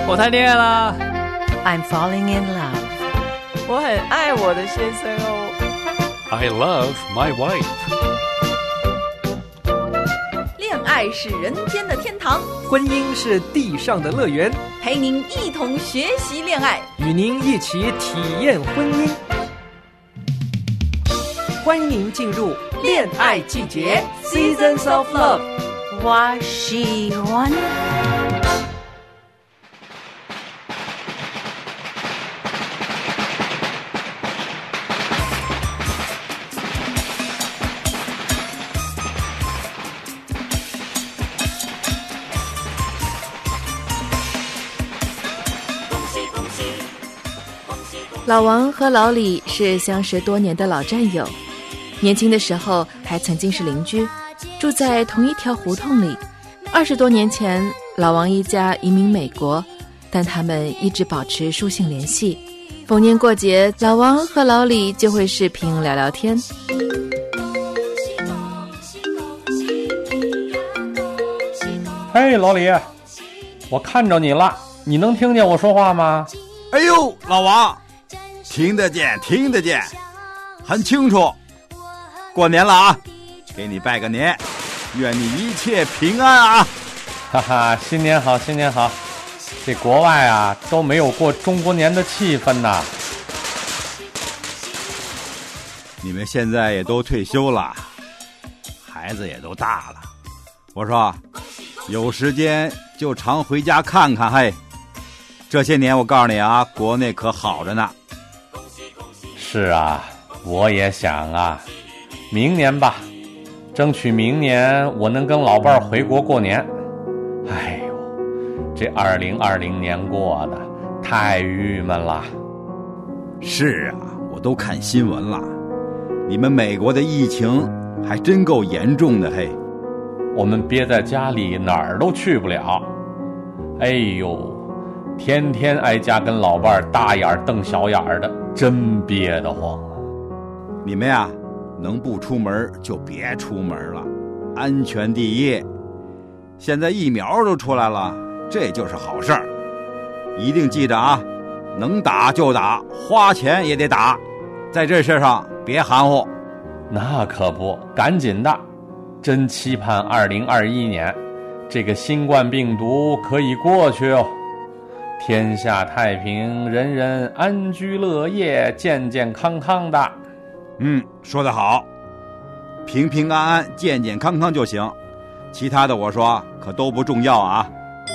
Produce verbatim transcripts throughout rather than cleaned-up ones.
我谈恋爱啦。 I'm falling in love. 我很爱我的先生哦。 I love my wife. 恋爱是人间的天堂， 婚姻是地上的乐园， 陪您一同学习恋爱， 与您一起体验婚姻。欢迎您进入恋爱季节 Seasons of Love。 我喜欢。老王和老李是相识多年的老战友，年轻的时候还曾经是邻居，住在同一条胡同里。二十多年前，老王一家移民美国，但他们一直保持书信联系。逢年过节，老王和老李就会视频聊聊天。 嘿，老李，我看着你了，你能听见我说话吗？ 哎呦，老王，听得见，听得见，很清楚。过年了啊，给你拜个年，愿你一切平安啊！ 哈哈，新年好，新年好。这国外啊都没有过中国年的气氛呐。 你们现在也都退休了，孩子也都大了，我说有时间就常回家看看。嘿，这些年我告诉你啊，国内可好着呢。 是啊，我也想啊，明年吧，争取明年我能跟老伴儿回国过年。哎呦，这二零二零年过的太郁闷了。 是啊，我都看新闻了，你们美国的疫情还真够严重的。嘿， 我们憋在家里哪儿都去不了。哎呦，天天挨家跟老伴儿大眼瞪小眼的，真憋得慌。 你们呀，能不出门就别出门了，安全第一。现在疫苗都出来了，这就是好事儿。一定记着啊，能打就打，花钱也得打，在这事上别含糊。 那可不，赶紧的。真期盼二零二一年这个新冠病毒可以过去哦，天下太平，人人安居乐业，健健康康的。 嗯，说得好，平平安安健健康康就行，其他的我说可都不重要啊。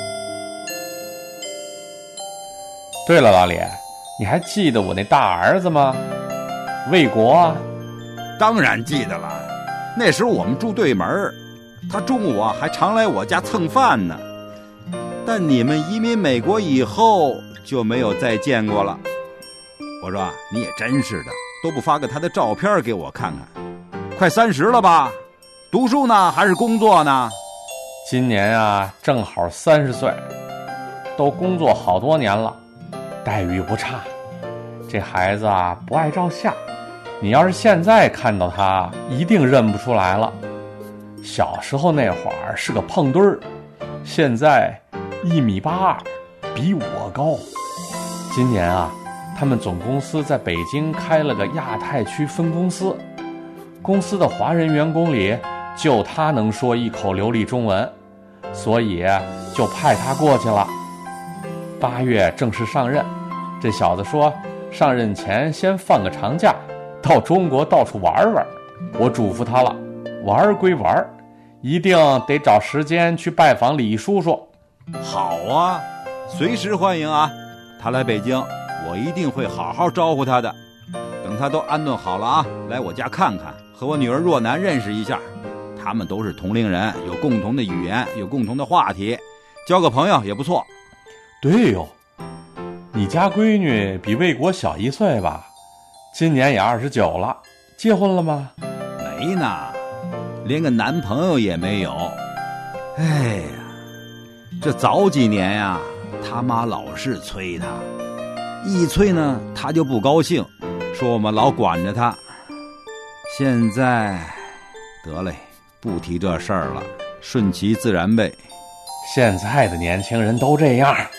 对了，老李，你还记得我那大儿子吗？魏国啊。 当然记得了，那时候我们住对门，他中午啊还常来我家蹭饭呢。但你们移民美国以后就没有再见过了。我说你也真是的，都不发个他的照片给我看看。快三十了吧？读书呢还是工作呢？ 今年啊正好三十岁，都工作好多年了，待遇不差。这孩子啊不爱照相，你要是现在看到他一定认不出来了。小时候那会儿是个胖墩儿，现在一米八二，比我高。今年啊他们总公司在北京开了个亚太区分公司，公司的华人员工里就他能说一口流利中文，所以就派他过去了。八月正式上任，这小子说上任前先放个长假，到中国到处玩玩。我嘱咐他了，玩归玩，一定得找时间去拜访李叔叔。 好啊，随时欢迎啊，他来北京我一定会好好招呼他的。等他都安顿好了啊，来我家看看，和我女儿若楠认识一下。他们都是同龄人，有共同的语言，有共同的话题，交个朋友也不错。 对哟，你家闺女比魏国小一岁吧？今年也二十九了，结婚了吗？ 没呢，连个男朋友也没有。哎呀，这早几年呀，他妈老是催他，一催呢他就不高兴，说我们老管着他。现在得嘞，不提这事儿了，顺其自然呗。 现在的年轻人都这样，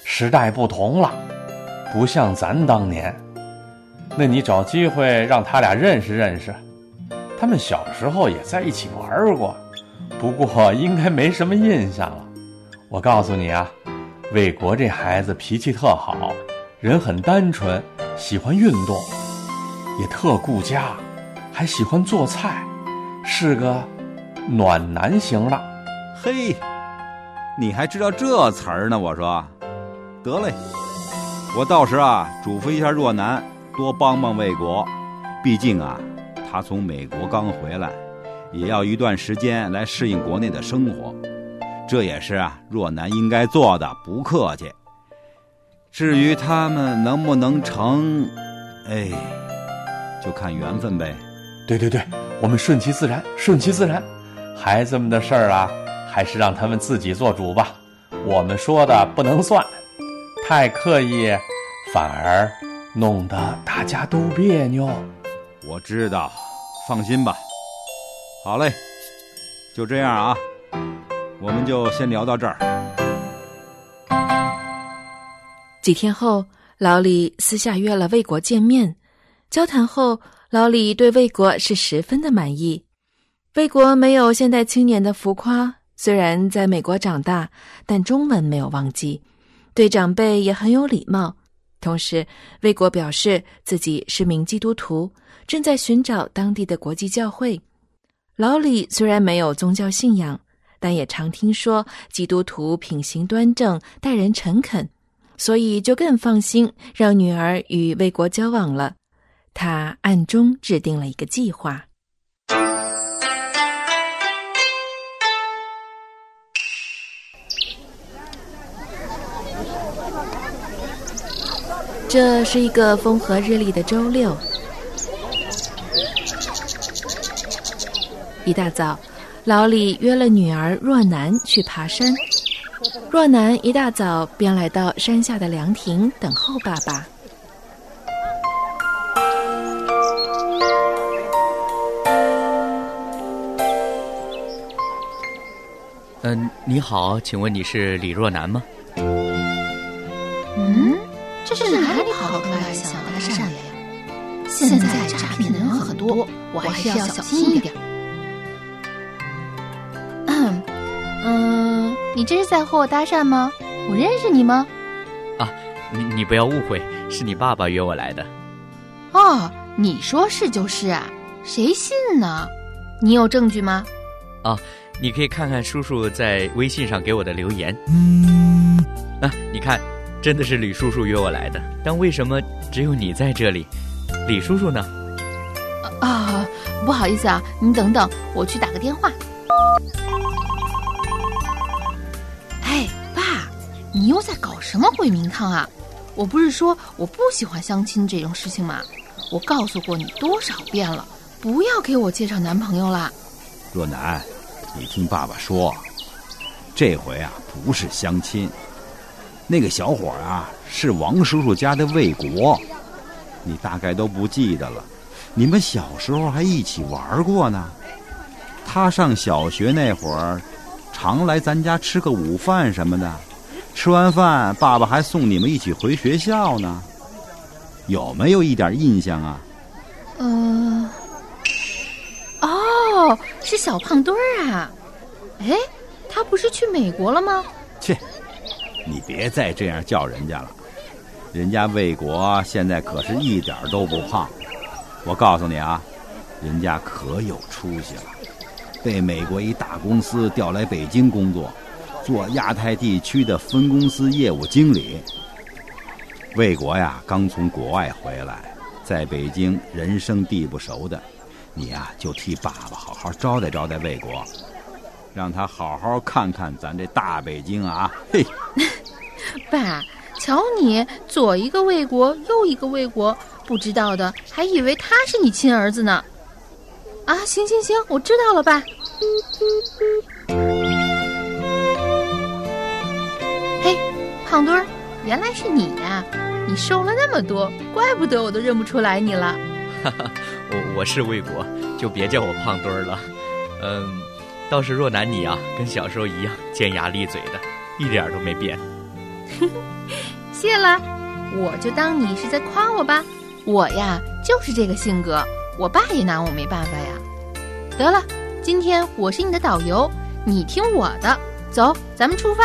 时代不同了，不像咱当年。那你找机会让他俩认识认识，他们小时候也在一起玩过，不过应该没什么印象了。我告诉你啊，魏国这孩子脾气特好，人很单纯，喜欢运动，也特顾家，还喜欢做菜，是个暖男型了。 嘿，你还知道这词儿呢？我说，得嘞，我到时啊嘱咐一下若男，多帮帮魏国，毕竟啊他从美国刚回来，也要一段时间来适应国内的生活，这也是啊若男应该做的，不客气。至于他们能不能成，哎，就看缘分呗。 对对对，我们顺其自然，顺其自然。孩子们的事儿啊，还是让他们自己做主吧，我们说的不能算，太刻意反而弄得大家都别扭。 我知道，放心吧。好嘞，就这样啊，我们就先聊到这儿。 几天后，老李私下约了魏国见面。交谈后，老李对魏国是十分的满意。魏国没有现代青年的浮夸，虽然在美国长大，但中文没有忘记，对长辈也很有礼貌。同时，魏国表示自己是名基督徒，正在寻找当地的国际教会。老李虽然没有宗教信仰，但也常听说基督徒品行端正，待人诚恳，所以就更放心让女儿与魏国交往了。他暗中制定了一个计划。这是一个风和日丽的周六，一大早，老李约了女儿若男去爬山。若男一大早便来到山下的凉亭等候爸爸。 嗯、呃，你好，请问你是李若男吗？ 嗯，这是哪里跑出来想搭讪的呀？现在诈骗的人很多，我还是要小心一点。嗯嗯，你这是在和我搭讪吗？我认识你吗？ 啊，你你不要误会，是你爸爸约我来的。 哦，你说是就是啊，谁信呢？你有证据吗？ 啊，你可以看看叔叔在微信上给我的留言。啊，你看，真的是李叔叔约我来的，但为什么只有你在这里？李叔叔呢？ 啊，不好意思啊，你等等，我去打个电话。哎，爸，你又在搞什么鬼名堂啊？我不是说我不喜欢相亲这种事情吗？我告诉过你多少遍了，不要给我介绍男朋友啦。 若男，你听爸爸说，这回啊不是相亲，那个小伙啊是王叔叔家的魏国，你大概都不记得了，你们小时候还一起玩过呢。他上小学那会儿常来咱家吃个午饭什么的，吃完饭爸爸还送你们一起回学校呢，有没有一点印象啊？ 呃哦，是小胖墩儿啊。哎，他不是去美国了吗？ 切，你别再这样叫人家了，人家魏国现在可是一点都不胖。我告诉你啊，人家可有出息了，被美国一大公司调来北京工作，做亚太地区的分公司业务经理。魏国呀刚从国外回来，在北京人生地不熟的，你呀就替爸爸好好招待招待魏国，让他好好看看咱这大北京啊！嘿， 爸，瞧你左一个魏国，右一个魏国，不知道的还以为他是你亲儿子呢。啊，行行行，我知道了，爸。嘿，胖墩儿，原来是你呀！你瘦了那么多，怪不得我都认不出来你了。 哈哈，我我是魏国，就别叫我胖墩儿了。嗯，倒是若男你啊，跟小时候一样尖牙利嘴的，一点都没变。 谢了，我就当你是在夸我吧。我呀，就是这个性格，我爸也拿我没办法呀。得了，今天我是你的导游，你听我的，走，咱们出发。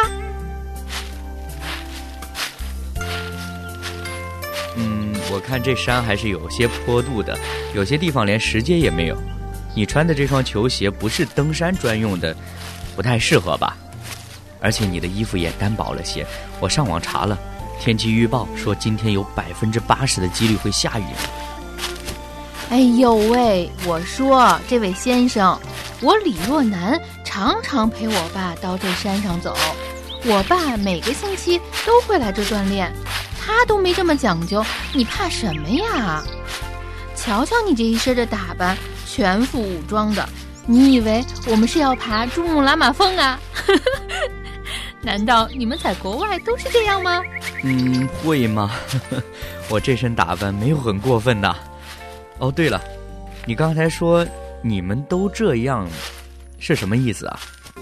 嗯，我看这山还是有些坡度的，有些地方连石阶也没有。你穿的这双球鞋不是登山专用的，不太适合吧？而且你的衣服也单薄了些，我上网查了，天气预报说今天有百分之八十的几率会下雨。 哎呦喂，我说这位先生，我李若男常常陪我爸到这山上走，我爸每个星期都会来这锻炼，他都没这么讲究，你怕什么呀？瞧瞧你这一身的打扮，全副武装的，你以为我们是要爬珠穆朗玛峰啊？难道你们在国外都是这样吗？ 嗯，会吗？我这身打扮没有很过分的。哦，对了，你刚才说你们都这样，是什么意思啊？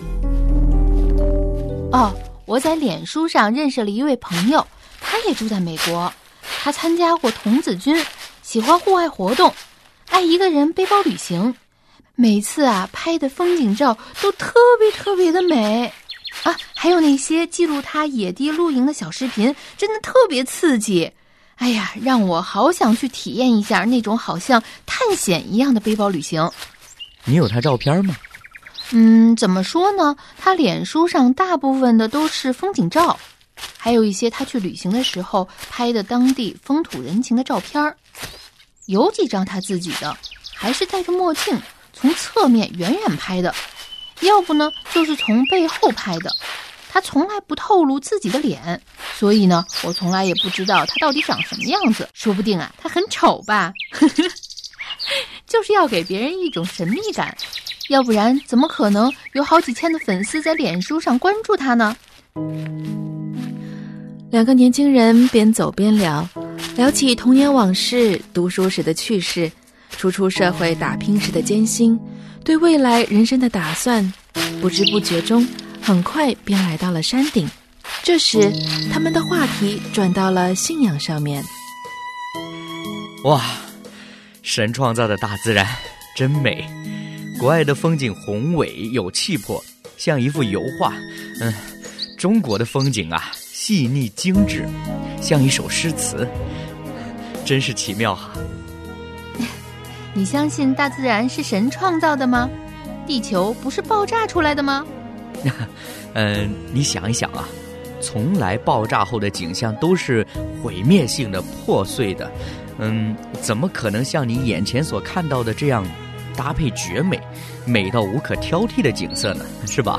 哦，我在脸书上认识了一位朋友，他也住在美国，他参加过童子军，喜欢户外活动，爱一个人背包旅行，每次啊拍的风景照都特别特别的美啊，还有那些记录他野地露营的小视频，真的特别刺激。哎呀，让我好想去体验一下那种好像探险一样的背包旅行。 你有他照片吗？ 嗯，怎么说呢？他脸书上大部分的都是风景照，还有一些他去旅行的时候拍的当地风土人情的照片，有几张他自己的，还是戴着墨镜，从侧面远远拍的，要不呢就是从背后拍的。他从来不透露自己的脸，所以呢，我从来也不知道他到底长什么样子。说不定啊，他很丑吧？就是要给别人一种神秘感，要不然怎么可能有好几千的粉丝在脸书上关注他呢？ 两个年轻人边走边聊，聊起童年往事、读书时的趣事、初出社会打拼时的艰辛，对未来人生的打算，不知不觉中很快便来到了山顶。这时他们的话题转到了信仰上面。 哇，神创造的大自然真美，国外的风景宏伟有气魄，像一幅油画。嗯，中国的风景啊细腻精致，像一首诗词，真是奇妙哈、啊。 你相信大自然是神创造的吗？地球不是爆炸出来的吗？ 嗯，你想一想啊，从来爆炸后的景象都是毁灭性的、破碎的，嗯，怎么可能像你眼前所看到的这样搭配绝美、美到无可挑剔的景色呢？是吧？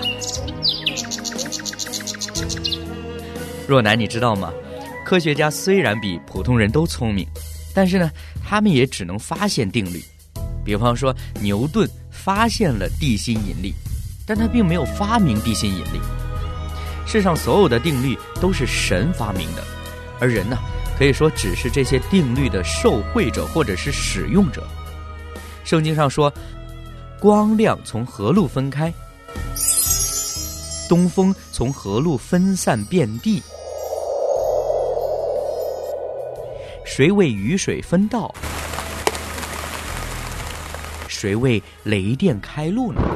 若男，你知道吗？科学家虽然比普通人都聪明，但是呢，他们也只能发现定律。比方说，牛顿发现了地心引力，但他并没有发明地心引力。世上所有的定律都是神发明的，而人呢，可以说只是这些定律的受惠者或者是使用者。圣经上说，光亮从何路分开？东风从何路分散遍地？谁为雨水分道？谁为雷电开路呢？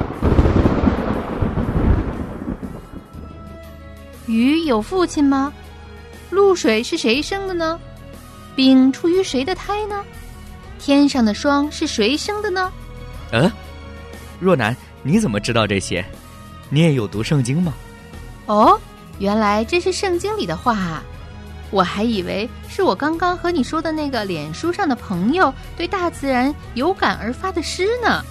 雨有父亲吗？露水是谁生的呢？冰出于谁的胎呢？天上的霜是谁生的呢？ 呃，若男，你怎么知道这些？你也有读圣经吗？ 哦，原来这是圣经里的话啊！我还以为是我刚刚和你说的那个脸书上的朋友对大自然有感而发的诗呢。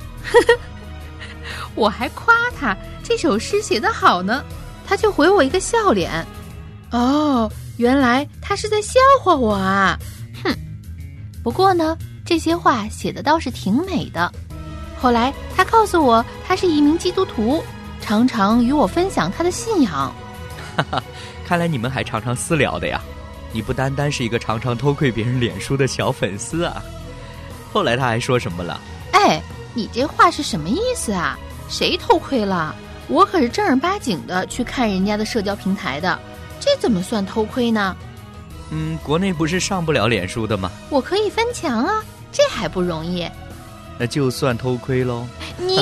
我还夸他这首诗写得好呢，他就回我一个笑脸。哦，原来他是在笑话我啊！哼，不过呢，这些话写的倒是挺美的。后来他告诉我，他是一名基督徒，常常与我分享他的信仰。 哈哈，看来你们还常常私聊的呀。你不单单是一个常常偷窥别人脸书的小粉丝啊。后来他还说什么了？ 哎，你这话是什么意思啊？谁偷窥了？我可是正儿八经的去看人家的社交平台的，这怎么算偷窥呢？ 嗯，国内不是上不了脸书的吗？ 我可以翻墙啊，这还不容易？ 那就算偷窥喽。 你，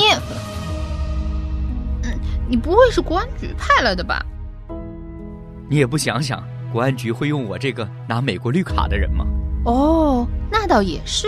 嗯，你不会是公安局派来的吧？ 你也不想想，国安局会用我这个拿美国绿卡的人吗？ 哦，那倒也是。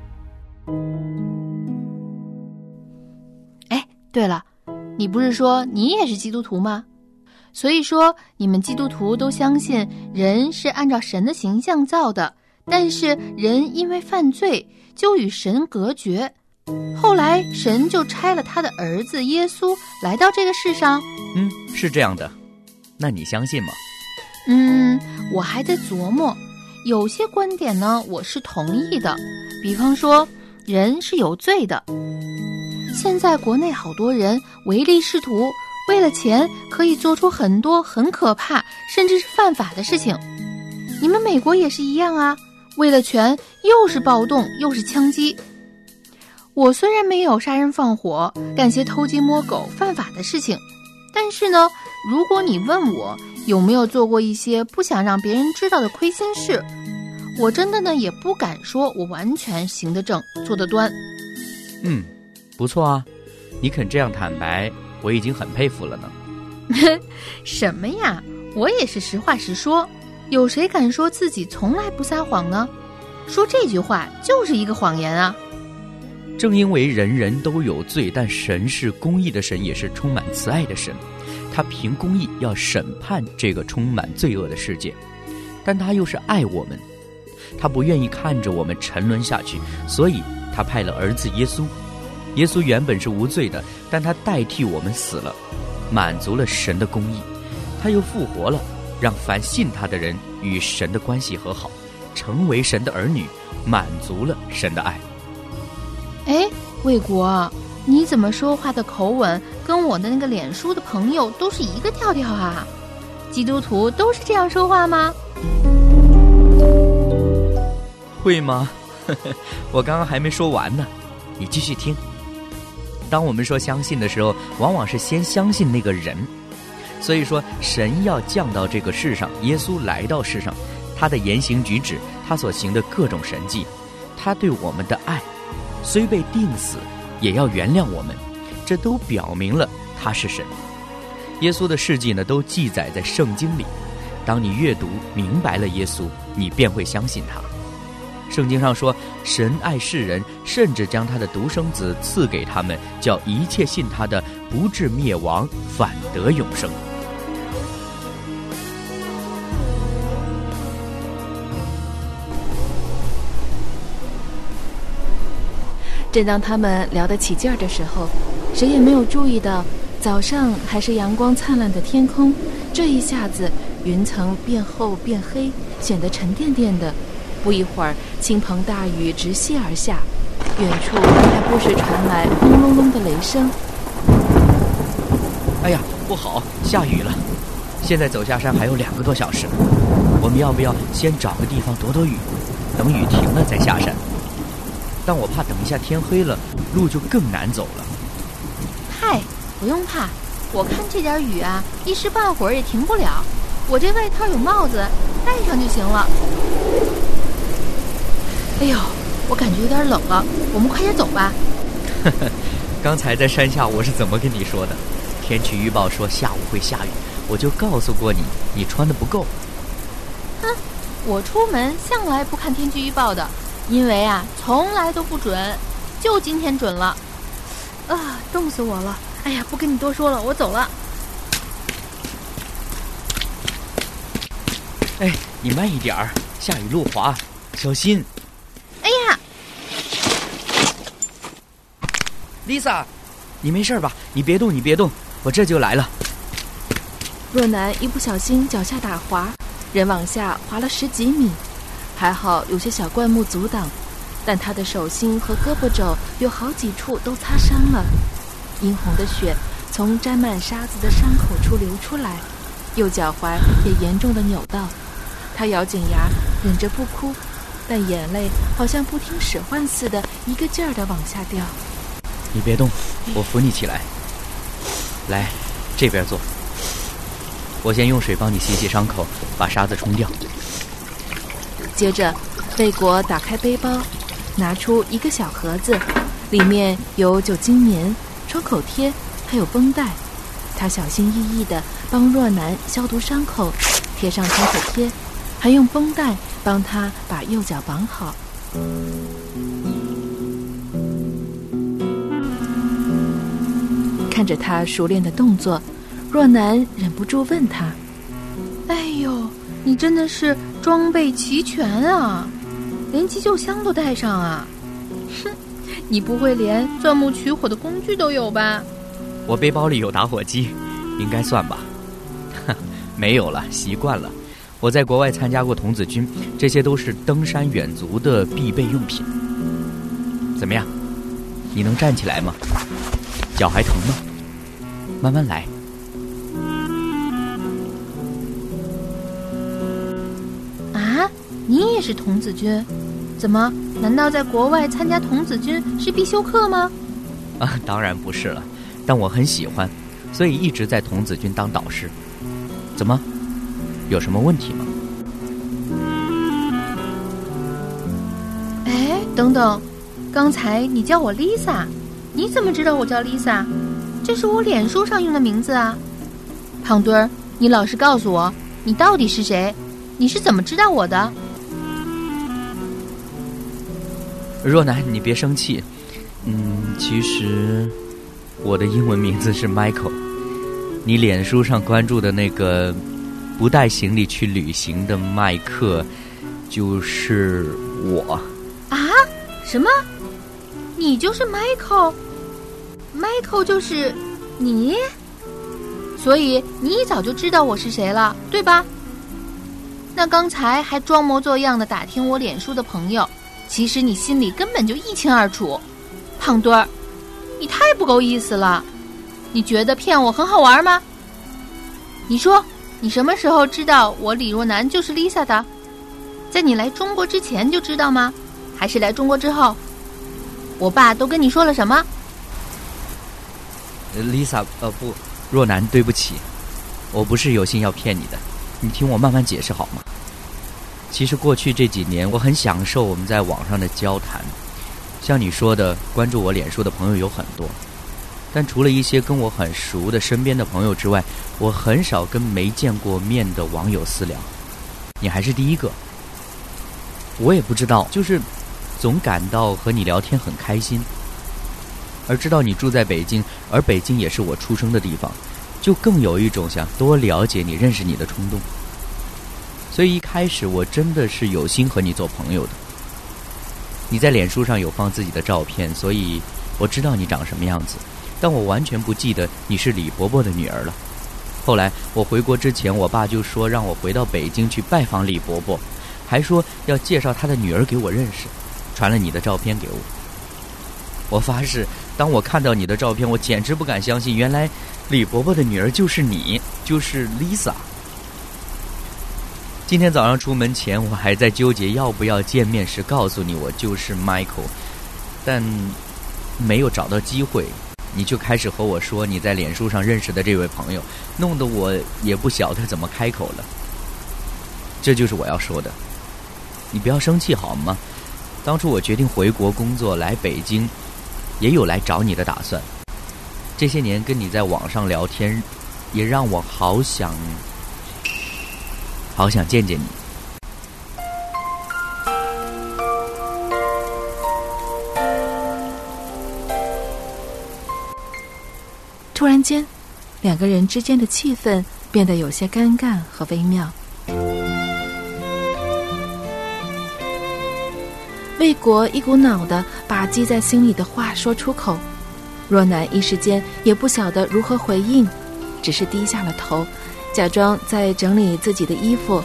哎，对了，你不是说你也是基督徒吗？所以说你们基督徒都相信人是按照神的形象造的，但是人因为犯罪就与神隔绝，后来神就差了他的儿子耶稣来到这个世上。 嗯，是这样的。那你相信吗？ 嗯，我还在琢磨，有些观点呢我是同意的，比方说人是有罪的。现在国内好多人唯利是图，为了钱可以做出很多很可怕甚至是犯法的事情。你们美国也是一样啊，为了权又是暴动又是枪击。我虽然没有杀人放火干些偷鸡摸狗犯法的事情，但是呢，如果你问我有没有做过一些不想让别人知道的亏心事，我真的呢也不敢说我完全行得正做得端。 嗯，不错啊，你肯这样坦白，我已经很佩服了呢。 什么呀，我也是实话实说，有谁敢说自己从来不撒谎呢？说这句话就是一个谎言啊。 正因为人人都有罪，但神是公义的神，也是充满慈爱的神，他凭公义要审判这个充满罪恶的世界，但他又是爱我们，他不愿意看着我们沉沦下去，所以他派了儿子耶稣。耶稣原本是无罪的，但他代替我们死了，满足了神的公义。他又复活了，让凡信他的人与神的关系和好，成为神的儿女，满足了神的爱。 哎，卫国，你怎么说话的口吻跟我的那个脸书的朋友都是一个调调啊？基督徒都是这样说话吗？ 会吗？我刚刚还没说完呢，你继续听。当我们说相信的时候，往往是先相信那个人。所以说神要降到这个世上，耶稣来到世上，他的言行举止，他所行的各种神迹，他对我们的爱，虽被钉死也要原谅我们，这都表明了他是神。耶稣的事迹呢，都记载在圣经里，当你阅读明白了耶稣，你便会相信他。圣经上说，神爱世人，甚至将他的独生子赐给他们，叫一切信他的不至灭亡，反得永生。 正当他们聊得起劲儿的时候，谁也没有注意到，早上还是阳光灿烂的天空，这一下子云层变厚变黑，显得沉甸甸的。不一会儿，倾盆大雨直泻而下，远处还不时传来轰隆隆的雷声。 哎呀，不好，下雨了！现在走下山还有两个多小时，我们要不要先找个地方躲躲雨，等雨停了再下山？但我怕等一下天黑了，路就更难走了。 嗨，不用怕，我看这点雨啊，一时半会儿也停不了。我这外套有帽子，戴上就行了。哎呦，我感觉有点冷了，我们快点走吧。 刚才在山下我是怎么跟你说的？天气预报说下午会下雨，我就告诉过你，你穿的不够。 哼，我出门向来不看天气预报的，因为啊，从来都不准，就今天准了。啊，冻死我了！哎呀，不跟你多说了，我走了。 哎，你慢一点儿，下雨路滑，小心。 哎呀 ，Lisa， 你没事吧？你别动，你别动，我这就来了。 若男一不小心脚下打滑，人往下滑了十几米，还好有些小灌木阻挡，但他的手心和胳膊肘有好几处都擦伤了，殷红的血从沾满沙子的伤口处流出来，右脚踝也严重的扭到。他咬紧牙，忍着不哭，但眼泪好像不听使唤似的，一个劲儿地往下掉。 你别动，我扶你起来。来，这边坐。我先用水帮你洗洗伤口，把沙子冲掉。 接着，魏国打开背包，拿出一个小盒子，里面有酒精棉、创口贴，还有绷带。他小心翼翼地帮若男消毒伤口，贴上创口贴，还用绷带帮他把右脚绑好。看着他熟练的动作，若男忍不住问他： 哎呦，你真的是装备齐全啊，连急救箱都带上啊！哼，你不会连钻木取火的工具都有吧？ 我背包里有打火机，应该算吧。没有了，习惯了。我在国外参加过童子军，这些都是登山远足的必备用品。怎么样？你能站起来吗？脚还疼吗？慢慢来。 啊，你也是童子军？怎么？难道在国外参加童子军是必修课吗？ 啊，当然不是了。但我很喜欢，所以一直在童子军当导师。怎么，有什么问题吗？ 哎，等等，刚才你叫我 Lisa， 你怎么知道我叫 Lisa？ 这是我脸书上用的名字啊。胖墩儿，你老实告诉我，你到底是谁？你是怎么知道我的？ 若男，你别生气。嗯，其实我的英文名字是 Michael， 你脸书上关注的那个不带行李去旅行的麦克，就是我。 啊？什么？你就是 Michael？ Michael 就是你？所以你早就知道我是谁了，对吧？那刚才还装模作样的打听我脸书的朋友，其实你心里根本就一清二楚。胖墩儿，你太不够意思了！你觉得骗我很好玩吗？你说，你什么时候知道我李若男就是 Lisa 的？在你来中国之前就知道吗？还是来中国之后？我爸都跟你说了什么？ Lisa， 呃不，若男，对不起，我不是有心要骗你的，你听我慢慢解释好吗？其实过去这几年，我很享受我们在网上的交谈。像你说的，关注我脸书的朋友有很多，但除了一些跟我很熟的身边的朋友之外，我很少跟没见过面的网友私聊。你还是第一个。我也不知道，就是总感到和你聊天很开心，而知道你住在北京，而北京也是我出生的地方，就更有一种想多了解你、认识你的冲动。所以一开始我真的是有心和你做朋友的。你在脸书上有放自己的照片，所以我知道你长什么样子，但我完全不记得你是李伯伯的女儿了。后来我回国之前，我爸就说让我回到北京去拜访李伯伯，还说要介绍他的女儿给我认识，传了你的照片给我。我发誓，当我看到你的照片，我简直不敢相信，原来李伯伯的女儿就是你，就是 Lisa。今天早上出门前，我还在纠结要不要见面时告诉你我就是 Michael， 但没有找到机会，你就开始和我说你在脸书上认识的这位朋友，弄得我也不晓得怎么开口了。这就是我要说的，你不要生气好吗？当初我决定回国工作来北京，也有来找你的打算。这些年跟你在网上聊天，也让我好想好想见见你。 突然间，两个人之间的气氛变得有些尴尬和微妙。魏国一股脑地把积在心里的话说出口，若男一时间也不晓得如何回应，只是低下了头，假装在整理自己的衣服，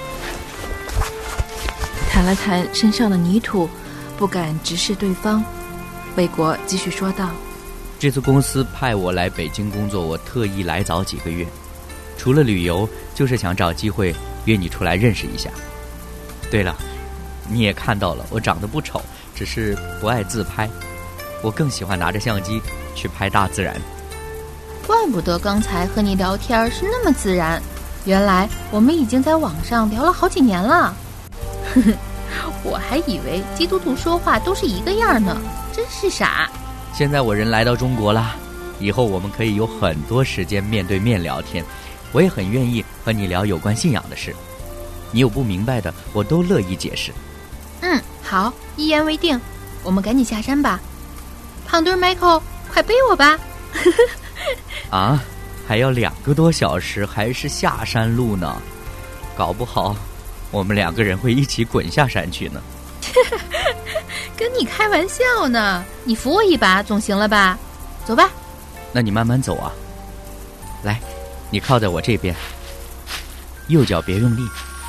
弹了弹身上的泥土，不敢直视对方。魏国继续说道： 这次公司派我来北京工作，我特意来早几个月，除了旅游，就是想找机会约你出来认识一下。对了，你也看到了，我长得不丑，只是不爱自拍，我更喜欢拿着相机去拍大自然。 怪不得刚才和你聊天是那么自然，原来我们已经在网上聊了好几年了。 我还以为基督徒说话都是一个样呢，真是傻。 现在我人来到中国啦，以后我们可以有很多时间面对面聊天，我也很愿意和你聊有关信仰的事。你有不明白的，我都乐意解释。 嗯，好，一言为定。我们赶紧下山吧。胖墩 Michael， 快背我吧。 啊，还要两个多小时，还是下山路呢？搞不好我们两个人会一起滚下山去呢。 跟你开玩笑呢，你扶我一把总行了吧？走吧。 那你慢慢走啊。来，你靠在我这边，右脚别用力。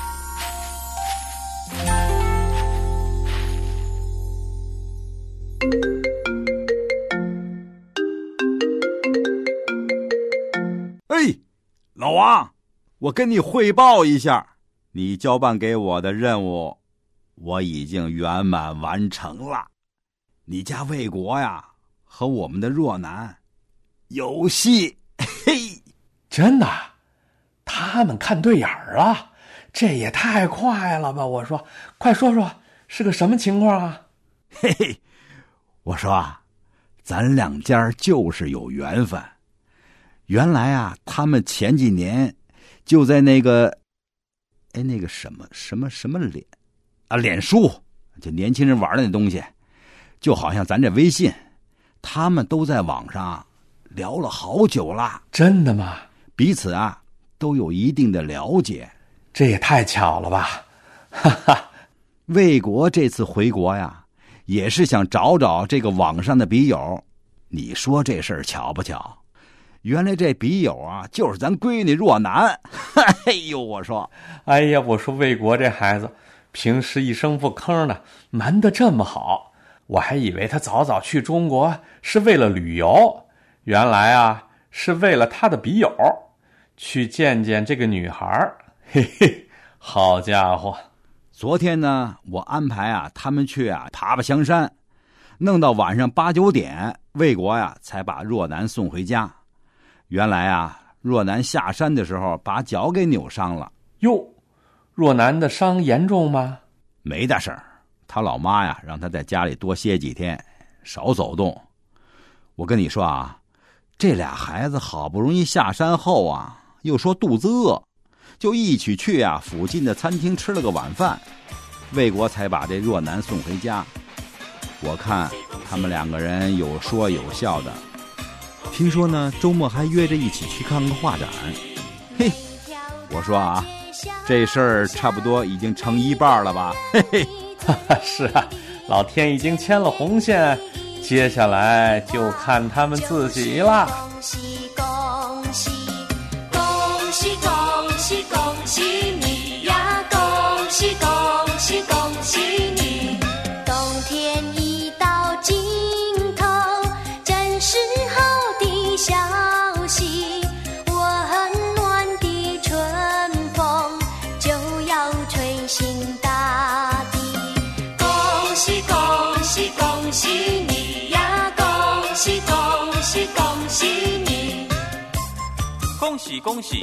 哎，老王，我跟你汇报一下，你交办给我的任务我已经圆满完成了。你家魏国呀和我们的若男有戏。嘿， 真的？他们看对眼儿了？这也太快了吧！我说，快说说是个什么情况啊？ 嘿嘿，我说啊，咱两家就是有缘分。原来啊，他们前几年就在那个哎那个什么什么什么脸啊脸书，就年轻人玩的那东西，就好像咱这微信，他们都在网上聊了好久了。 真的吗？ 彼此啊都有一定的了解。 这也太巧了吧。哈哈， 魏国这次回国呀，也是想找找这个网上的笔友。你说这事儿巧不巧？原来这笔友啊就是咱闺女若男。哎呦，我说哎呀，我说魏国这孩子平时一声不吭的，瞒得这么好，我还以为他早早去中国是为了旅游，原来啊是为了他的笔友去见见这个女孩。嘿嘿，好家伙， 昨天呢我安排啊他们去啊爬爬香山，弄到晚上八九点，魏国呀才把若男送回家。原来啊若男下山的时候把脚给扭伤了。 哟，若男的伤严重吗？ 没大事儿，他老妈呀让他在家里多歇几天，少走动。我跟你说啊，这俩孩子好不容易下山后啊，又说肚子饿，就一起去啊附近的餐厅吃了个晚饭，魏国才把这若男送回家。我看他们两个人有说有笑的，听说呢周末还约着一起去看个画展。嘿，我说啊，这事儿差不多已经成一半了吧。嘿嘿， 是啊，老天已经牵了红线，接下来就看他们自己了。 恭喜恭喜恭喜恭喜恭喜你呀，恭喜恭喜恭喜你，冬天已到尽头，真是好的消息，温暖的春风就要吹醒大地。恭喜恭喜恭喜你呀，恭喜恭喜恭喜你， 恭喜恭喜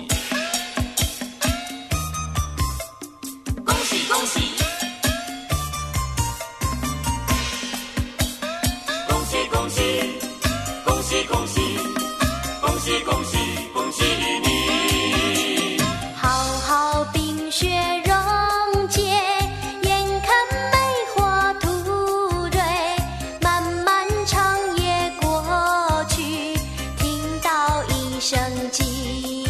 恭喜恭喜恭喜恭喜恭喜恭喜恭喜恭喜恭喜你！ 好好冰雪溶解，眼看梅花吐蕊，漫漫长夜过去，听到一声鸡